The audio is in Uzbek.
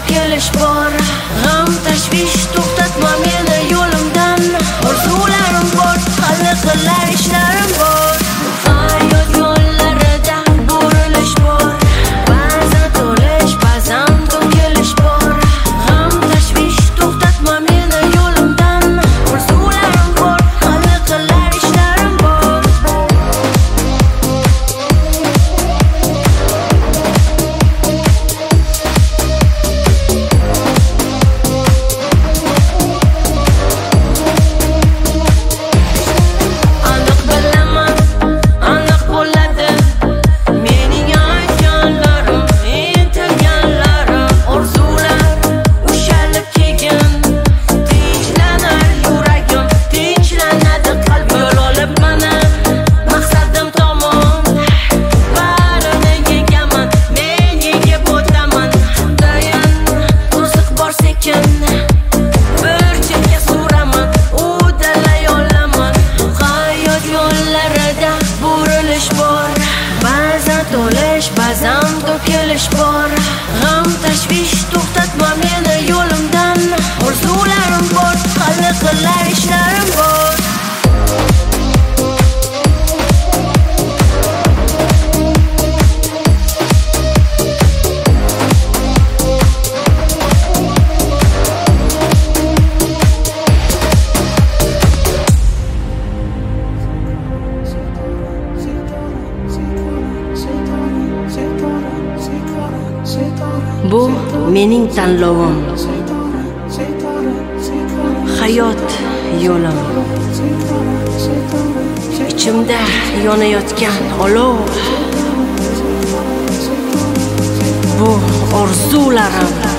to'kilish bor. G'am tashvish to'xtatma meni yo'limdan. Orzularim bor, hali qilar ishlarim bor. Hayot yo'llarida burilish bor. Ba'zan to'lish, ba'zan to'kilish bor. G'am tashvish to'xtatma meni yo'limdan. Orzularim bor, hali qilar ishlarim bor. Aniq bilaman, aniq bo'ladi mening aytganlarim, intilganlarim. Orzular ushalib kelgan, tinchlanadi yuragim, tinchlanadi qalbim. Yo'l olib mana maqsadim tomon, barini yegaman, men yegib o'taman. Dayan to'siq bor sekin, bir chetga suraman, udalay olaman. Hayot yo'llarida burilish bor. Ba'zan to'lish, ba'zan to'kilish bor. G'am tashvish to'xtatma meni yo'limdan. Orzularim bor, hali qilar ishlarim bor. Bu mening tanlovim, hayot yo'lim. Ichimda yonayotgan olov, bu orzularim.